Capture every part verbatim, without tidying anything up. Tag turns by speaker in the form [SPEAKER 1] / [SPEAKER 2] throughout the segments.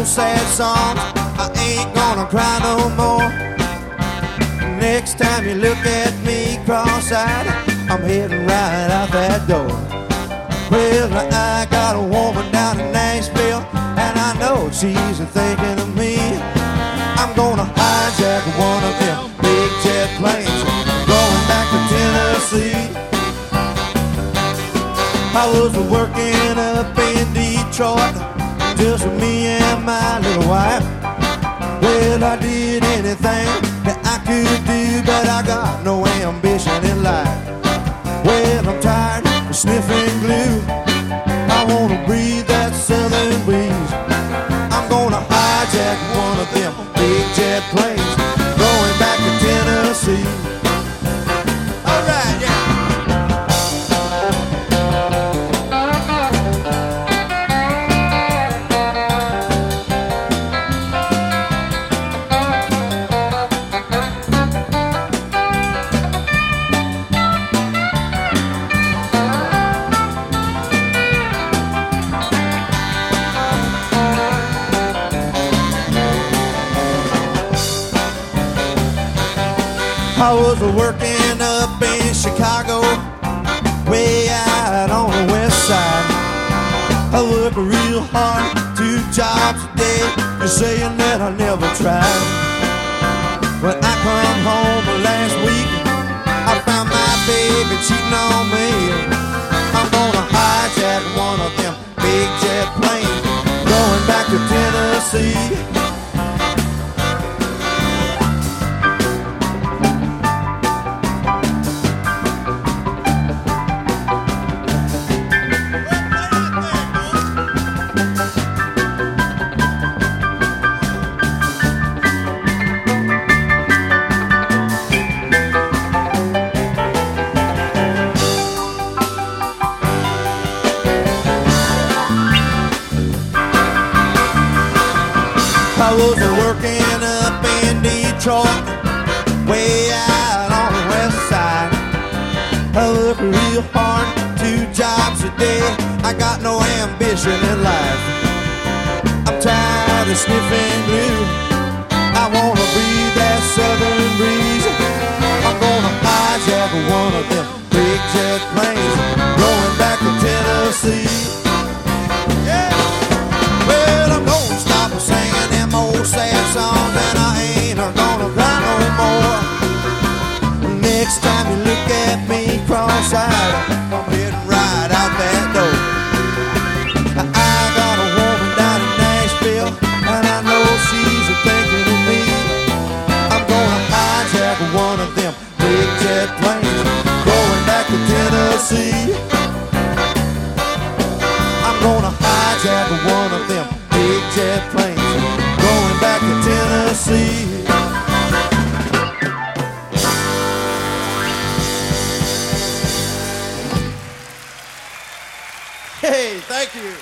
[SPEAKER 1] old sad songs. I ain't gonna cry no more. Next time you look at me cross-eyed, I'm heading right out that door. Well, I got a woman down in Nashville, and I know she's thinking of me. I'm gonna hijack one of them big jet planes, going back to Tennessee. I was working up in Detroit, just me and my little wife. Well, I did anything that I could do, but I got no ambition in life. Well, I'm tired of sniffing glue. I wanna breathe that southern breeze. I'm gonna hijack one of them big jet planes, going back to Tennessee. All right, yeah. I was working up in Chicago, way out on the west side. I work real hard, two jobs a day, you're saying that I never tried. When I come home last week, I found my baby cheating on me. I'm gonna hijack one of them big jet planes, going back to Tennessee. I was working up in Detroit, way out on the west side. I work real hard, two jobs a day. I got no ambition in life. I'm tired of sniffing glue. I wanna breathe that southern breeze. I'm gonna hijack one of them big jet planes, going back to Tennessee. Sad songs, and I ain't gonna cry no more. Next time you look at me cross-eyed, I'm heading right out that door. I got a woman down in Nashville, and I know she's thinking of me. I'm gonna hijack one of them big jet planes, going back to Tennessee. I'm gonna hijack one of them big jet planes, going back to Tennessee. Hey, thank you.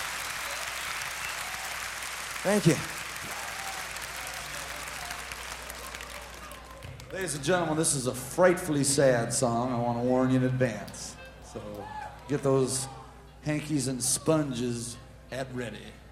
[SPEAKER 1] Thank you.
[SPEAKER 2] Ladies and gentlemen, this is a frightfully sad song. I want to warn you in advance. So get those hankies and sponges at ready.